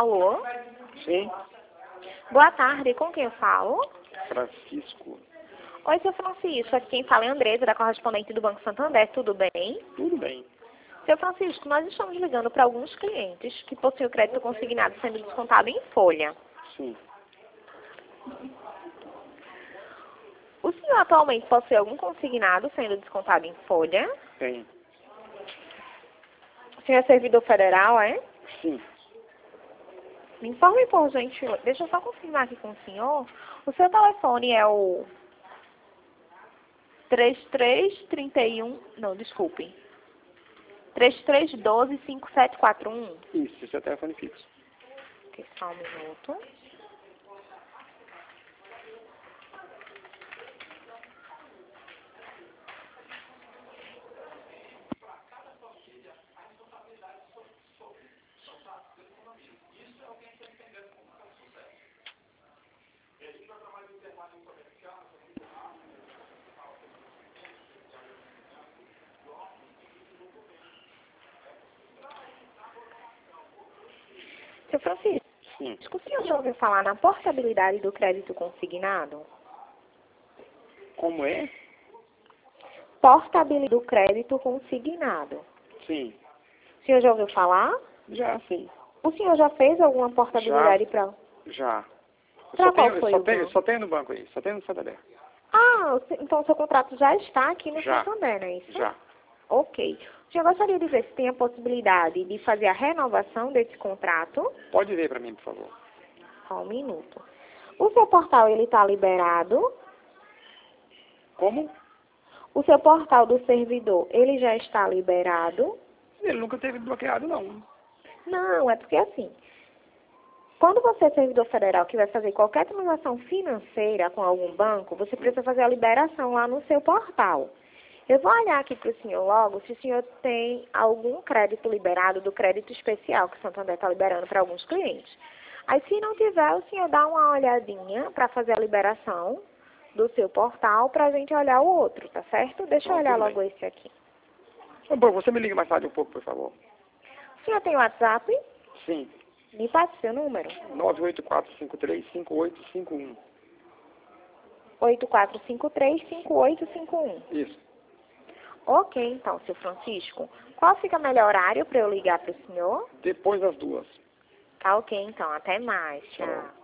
Alô? Sim, Boa tarde, com quem eu falo? Francisco. Oi, seu Francisco, aqui quem fala é Andresa, da correspondente do Banco Santander, tudo bem? Tudo bem. Seu Francisco, nós estamos ligando para alguns clientes que possuem o crédito consignado sendo descontado em folha. Sim. O senhor atualmente possui algum consignado sendo descontado em folha? Tem. O senhor é servidor federal, é? Sim. Me informe, por gentileza. Deixa eu só confirmar aqui com o senhor. O seu telefone é o 3331... Não, desculpe. 3312-5741. Isso, esse é o telefone fixo. Ok, só um minuto. Seu Francisco, Sim. o senhor já ouviu falar na portabilidade do crédito consignado? Como é? Portabilidade do crédito consignado. Sim. O senhor já ouviu falar? Já, sim. O senhor já fez alguma portabilidade para... Já. Para qual foi o banco? Só tenho no banco aí, só tenho no Santander. Ah, então o seu contrato já está aqui no Já. Santander, não é isso? Já. Ok. O senhor gostaria de ver se tem a possibilidade de fazer a renovação desse contrato? Pode ver para mim, por favor. Só um minuto. O seu portal, ele está liberado? Como? O seu portal do servidor, ele já está liberado? Ele nunca teve bloqueado, não. Não, é porque assim, quando você é servidor federal que vai fazer qualquer transação financeira com algum banco, você precisa fazer a liberação lá no seu portal. Eu vou olhar aqui para o senhor logo se o senhor tem algum crédito liberado do crédito especial que o Santander está liberando para alguns clientes. Aí, se não tiver, o senhor dá uma olhadinha para fazer a liberação do seu portal para a gente olhar o outro, tá certo? Deixa eu olhar Tudo logo bem. esse aqui. Bom, você me liga mais tarde um pouco, por favor. O senhor tem WhatsApp? Sim. Me passe seu número. 984535851. 8453-5851. Isso. Ok, então, seu Francisco. Qual fica o melhor horário para eu ligar para o senhor? Depois das 2. Tá ok, então. Até mais. Tchau. Tchau.